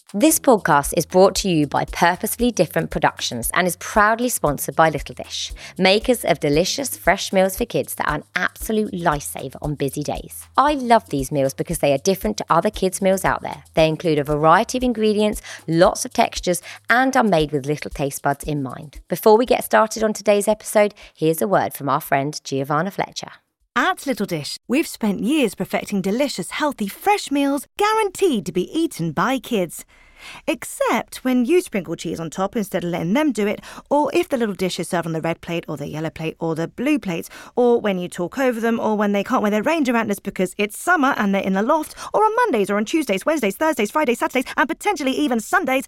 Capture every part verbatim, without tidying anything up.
This podcast is brought to you by Purposefully Different Productions and is proudly sponsored by Little Dish, makers of delicious fresh meals for kids that are an absolute lifesaver on busy days. I love these meals because they are different to other kids' meals out there. They include a variety of ingredients, lots of textures, and are made with little taste buds in mind. Before we get started on today's episode, here's a word from our friend Giovanna Fletcher. At Little Dish, we've spent years perfecting delicious, healthy, fresh meals guaranteed to be eaten by kids. Except when you sprinkle cheese on top instead of letting them do it, or if the little dish is served on the red plate or the yellow plate or the blue plate, or when you talk over them, or when they can't wear their ranger antlers because it's summer and they're in the loft, or on Mondays or on Tuesdays, Wednesdays, Thursdays, Fridays, Saturdays, and potentially even Sundays.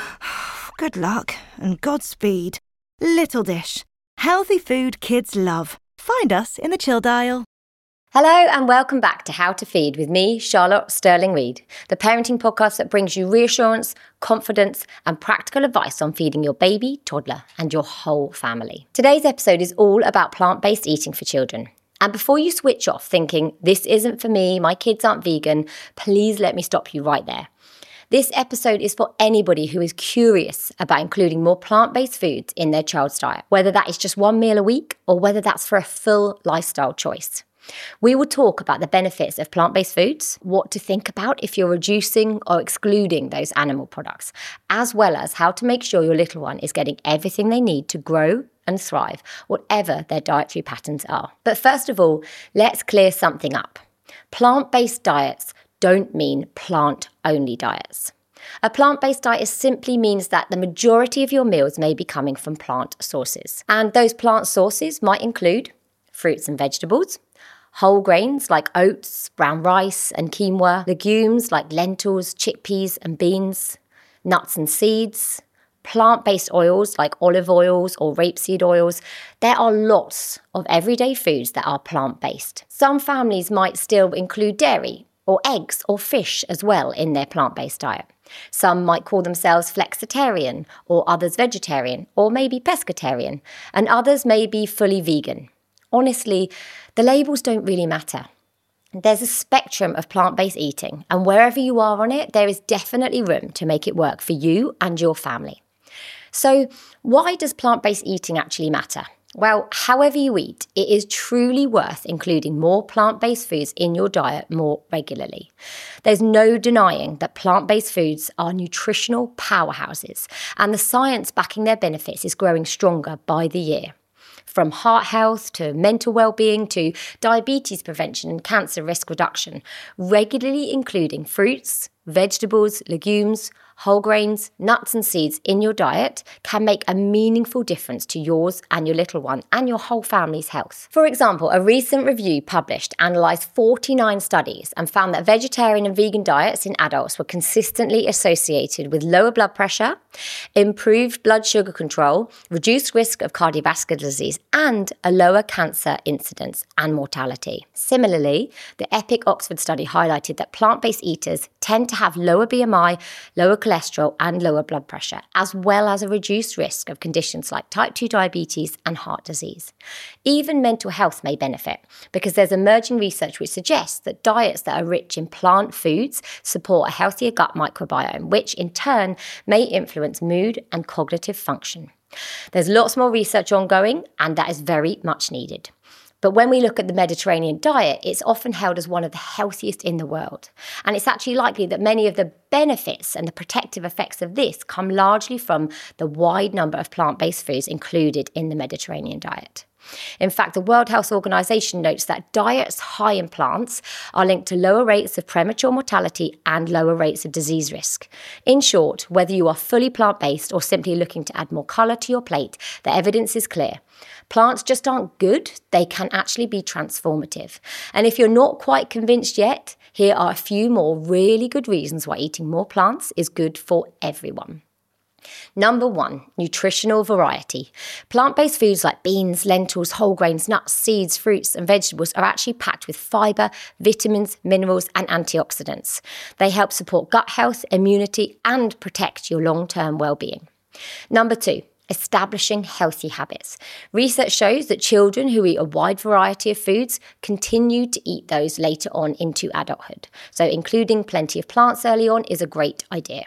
Good luck and Godspeed. Little Dish. Healthy food kids love. Find us in the chill dial. Hello and welcome back to How to Feed with me, Charlotte Sterling-Reed, the parenting podcast that brings you reassurance, confidence and practical advice on feeding your baby, toddler and your whole family. Today's episode is all about plant-based eating for children. And before you switch off thinking, this isn't for me, my kids aren't vegan, please let me stop you right there. This episode is for anybody who is curious about including more plant-based foods in their child's diet, whether that is just one meal a week or whether that's for a full lifestyle choice. We will talk about the benefits of plant-based foods, what to think about if you're reducing or excluding those animal products, as well as how to make sure your little one is getting everything they need to grow and thrive, whatever their dietary patterns are. But first of all, let's clear something up. Plant-based diets don't mean plant-only diets. A plant-based diet simply means that the majority of your meals may be coming from plant sources. And those plant sources might include fruits and vegetables, whole grains like oats, brown rice and quinoa, legumes like lentils, chickpeas and beans, nuts and seeds, plant-based oils like olive oils or rapeseed oils. There are lots of everyday foods that are plant-based. Some families might still include dairy or eggs or fish as well in their plant-based diet. Some might call themselves flexitarian or others vegetarian or maybe pescatarian, and others may be fully vegan. Honestly, the labels don't really matter. There's a spectrum of plant-based eating, and wherever you are on it, there is definitely room to make it work for you and your family. So, why does plant-based eating actually matter? Well, however you eat, it is truly worth including more plant-based foods in your diet more regularly. There's no denying that plant-based foods are nutritional powerhouses, and the science backing their benefits is growing stronger by the year. From heart health to mental well-being to diabetes prevention and cancer risk reduction, regularly including fruits, vegetables, legumes, whole grains, nuts and seeds in your diet can make a meaningful difference to yours and your little one and your whole family's health. For example, a recent review published analysed forty-nine studies and found that vegetarian and vegan diets in adults were consistently associated with lower blood pressure, improved blood sugar control, reduced risk of cardiovascular disease, and a lower cancer incidence and mortality. Similarly, the EPIC Oxford study highlighted that plant-based eaters tend to have lower B M I, lower cholesterol and lower blood pressure, as well as a reduced risk of conditions like type two diabetes and heart disease. Even mental health may benefit because there's emerging research which suggests that diets that are rich in plant foods support a healthier gut microbiome, which in turn may influence mood and cognitive function. There's lots more research ongoing, and that is very much needed. But when we look at the Mediterranean diet, it's often held as one of the healthiest in the world. And it's actually likely that many of the benefits and the protective effects of this come largely from the wide number of plant-based foods included in the Mediterranean diet. In fact, the World Health Organization notes that diets high in plants are linked to lower rates of premature mortality and lower rates of disease risk. In short, whether you are fully plant-based or simply looking to add more colour to your plate, the evidence is clear. Plants just aren't good, they can actually be transformative. And if you're not quite convinced yet, here are a few more really good reasons why eating more plants is good for everyone. Number one, nutritional variety. Plant-based foods like beans, lentils, whole grains, nuts, seeds, fruits and vegetables are actually packed with fibre, vitamins, minerals and antioxidants. They help support gut health, immunity and protect your long-term well-being. Number two, establishing healthy habits. Research shows that children who eat a wide variety of foods continue to eat those later on into adulthood. So including plenty of plants early on is a great idea.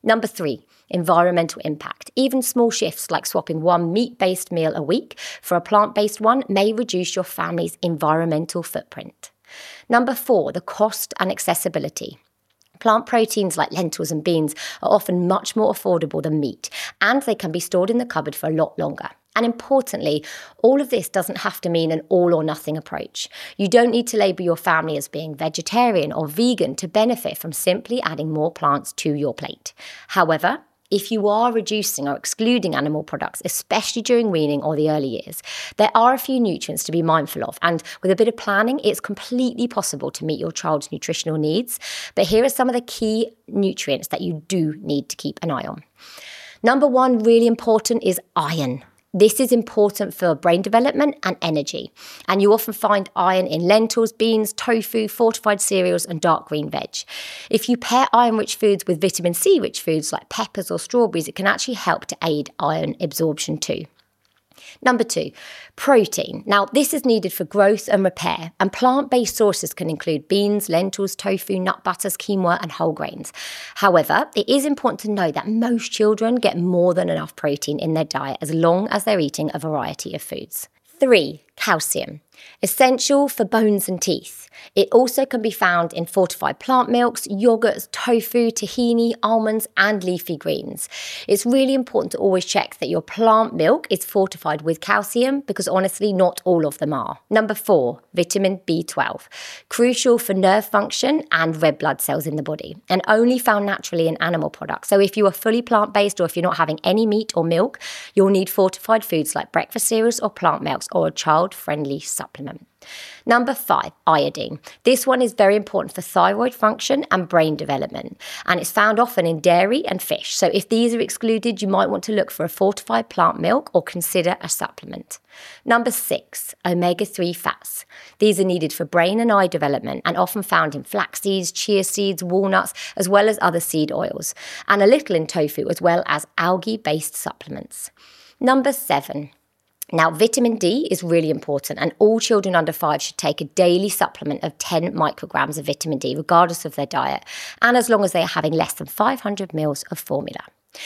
Number three, environmental impact. Even small shifts like swapping one meat-based meal a week for a plant-based one may reduce your family's environmental footprint. Number four, the cost and accessibility. Plant proteins like lentils and beans are often much more affordable than meat, and they can be stored in the cupboard for a lot longer. And importantly, all of this doesn't have to mean an all or nothing approach. You don't need to label your family as being vegetarian or vegan to benefit from simply adding more plants to your plate. However, if you are reducing or excluding animal products, especially during weaning or the early years, there are a few nutrients to be mindful of. And with a bit of planning, it's completely possible to meet your child's nutritional needs. But here are some of the key nutrients that you do need to keep an eye on. Number one, really important, is iron. This is important for brain development and energy. And you often find iron in lentils, beans, tofu, fortified cereals, and dark green veg. If you pair iron-rich foods with vitamin C-rich foods like peppers or strawberries, it can actually help to aid iron absorption too. Number two, protein. Now, this is needed for growth and repair, and plant-based sources can include beans, lentils, tofu, nut butters, quinoa, and whole grains. However, it is important to know that most children get more than enough protein in their diet as long as they're eating a variety of foods. Three, calcium. Essential for bones and teeth. It also can be found in fortified plant milks, yogurts, tofu, tahini, almonds, and leafy greens. It's really important to always check that your plant milk is fortified with calcium because honestly, not all of them are. Number four, vitamin B twelve. Crucial for nerve function and red blood cells in the body, and only found naturally in animal products. So if you are fully plant-based or if you're not having any meat or milk, you'll need fortified foods like breakfast cereals or plant milks or a child-friendly supplement. Number five, iodine. This one is very important for thyroid function and brain development, and it's found often in dairy and fish. So if these are excluded, you might want to look for a fortified plant milk or consider a supplement. Number six, omega three fats. These are needed for brain and eye development and often found in flax seeds, chia seeds, walnuts, as well as other seed oils, and a little in tofu, as well as algae-based supplements. Number seven, now, vitamin D is really important, and all children under five should take a daily supplement of ten micrograms of vitamin D, regardless of their diet, and as long as they are having less than five hundred mils of formula.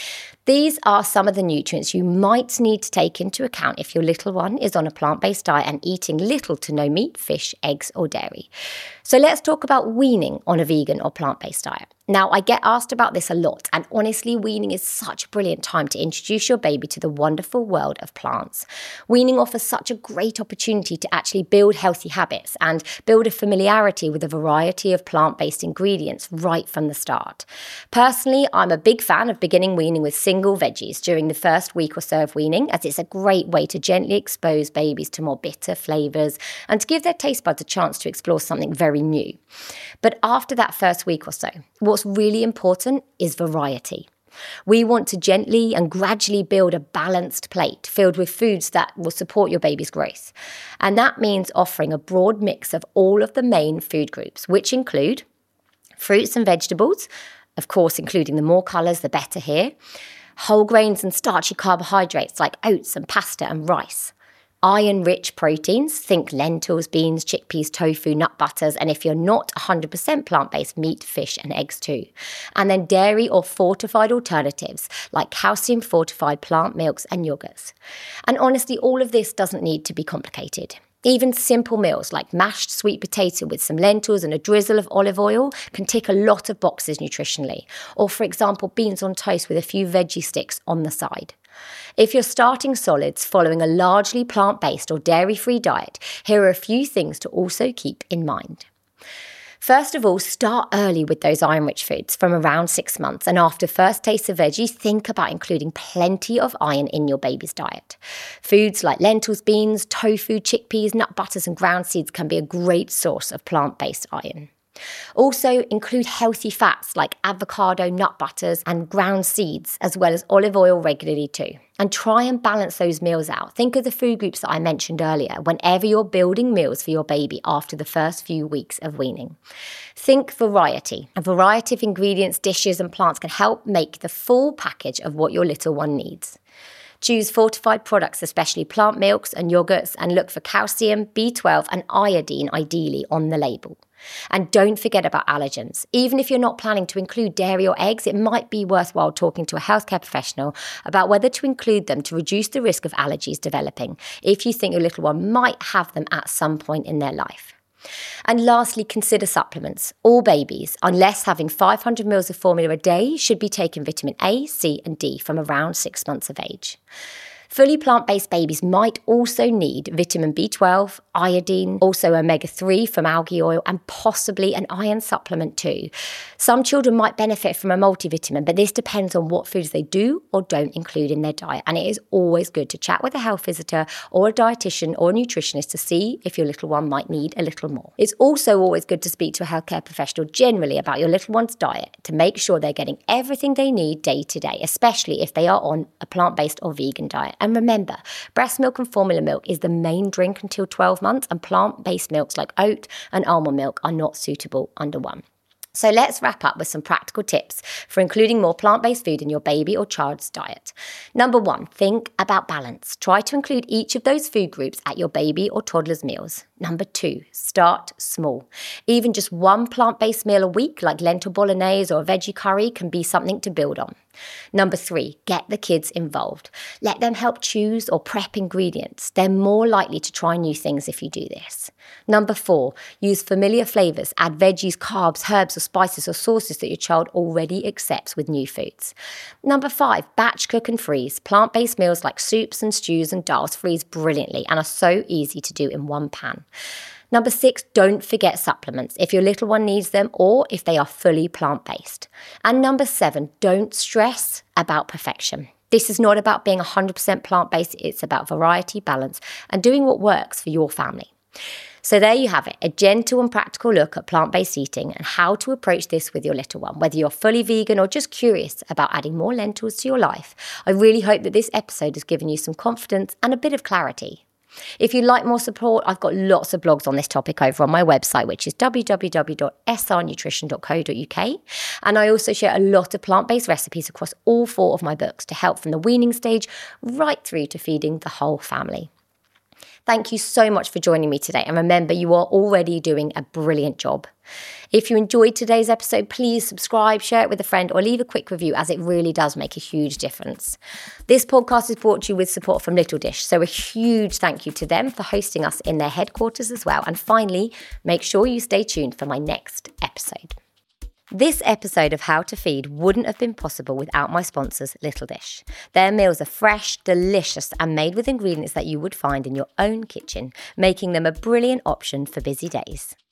These are some of the nutrients you might need to take into account if your little one is on a plant-based diet and eating little to no meat, fish, eggs, or dairy. So let's talk about weaning on a vegan or plant-based diet. Now, I get asked about this a lot, and honestly, weaning is such a brilliant time to introduce your baby to the wonderful world of plants. Weaning offers such a great opportunity to actually build healthy habits and build a familiarity with a variety of plant-based ingredients right from the start. Personally, I'm a big fan of beginning weaning with single veggies during the first week or so of weaning, as it's a great way to gently expose babies to more bitter flavours and to give their taste buds a chance to explore something very new. But after that first week or so, what's really important is variety. We want to gently and gradually build a balanced plate filled with foods that will support your baby's growth. And that means offering a broad mix of all of the main food groups, which include fruits and vegetables, of course, including the more colours, the better here, whole grains and starchy carbohydrates like oats and pasta and rice, iron-rich proteins, think lentils, beans, chickpeas, tofu, nut butters, and if you're not one hundred percent plant-based, meat, fish, and eggs too. And then dairy or fortified alternatives like calcium-fortified plant milks and yogurts. And honestly, all of this doesn't need to be complicated. Even simple meals like mashed sweet potato with some lentils and a drizzle of olive oil can tick a lot of boxes nutritionally. Or for example, beans on toast with a few veggie sticks on the side. If you're starting solids following a largely plant-based or dairy-free diet, here are a few things to also keep in mind. First of all, start early with those iron-rich foods from around six months. And after first taste of veggies, think about including plenty of iron in your baby's diet. Foods like lentils, beans, tofu, chickpeas, nut butters, and ground seeds can be a great source of plant-based iron. Also, include healthy fats like avocado, nut butters, and ground seeds, as well as olive oil regularly too. And try and balance those meals out. Think of the food groups that I mentioned earlier whenever you're building meals for your baby after the first few weeks of weaning. Think variety. A variety of ingredients, dishes, and plants can help make the full package of what your little one needs. Choose fortified products, especially plant milks and yogurts, and look for calcium, B twelve and iodine ideally on the label. And don't forget about allergens. Even if you're not planning to include dairy or eggs, it might be worthwhile talking to a healthcare professional about whether to include them to reduce the risk of allergies developing if you think your little one might have them at some point in their life. And lastly, consider supplements. All babies, unless having five hundred mils of formula a day, should be taking vitamin A, C and D from around six months of age. Fully plant-based babies might also need vitamin B twelve, iodine, also omega three from algae oil, and possibly an iron supplement too. Some children might benefit from a multivitamin, but this depends on what foods they do or don't include in their diet. And it is always good to chat with a health visitor or a dietitian or a nutritionist to see if your little one might need a little more. It's also always good to speak to a healthcare professional generally about your little one's diet to make sure they're getting everything they need day to day, especially if they are on a plant-based or vegan diet. And remember, breast milk and formula milk is the main drink until twelve months, and plant-based milks like oat and almond milk are not suitable under one. So let's wrap up with some practical tips for including more plant-based food in your baby or child's diet. Number one, think about balance. Try to include each of those food groups at your baby or toddler's meals. Number two, start small. Even just one plant-based meal a week, like lentil bolognese or a veggie curry, can be something to build on. Number three, get the kids involved. Let them help choose or prep ingredients. They're more likely to try new things if you do this. Number four, use familiar flavours. Add veggies, carbs, herbs or spices or sauces that your child already accepts with new foods. Number five, batch cook and freeze. Plant-based meals like soups and stews and dals freeze brilliantly and are so easy to do in one pan. Number six, don't forget supplements if your little one needs them or if they are fully plant-based. And number seven, don't stress about perfection. This is not about being one hundred percent plant-based, it's about variety, balance, and doing what works for your family. So there you have it, a gentle and practical look at plant-based eating and how to approach this with your little one, whether you're fully vegan or just curious about adding more lentils to your life. I really hope that this episode has given you some confidence and a bit of clarity. If you'd like more support, I've got lots of blogs on this topic over on my website, which is w w w dot s r nutrition dot co dot u k. And I also share a lot of plant-based recipes across all four of my books to help from the weaning stage right through to feeding the whole family. Thank you so much for joining me today. And remember, you are already doing a brilliant job. If you enjoyed today's episode, please subscribe, share it with a friend, or leave a quick review, as it really does make a huge difference. This podcast is brought to you with support from Little Dish, so a huge thank you to them for hosting us in their headquarters as well. And finally, make sure you stay tuned for my next episode. This episode of How to Feed wouldn't have been possible without my sponsors, Little Dish. Their meals are fresh, delicious, and made with ingredients that you would find in your own kitchen, making them a brilliant option for busy days.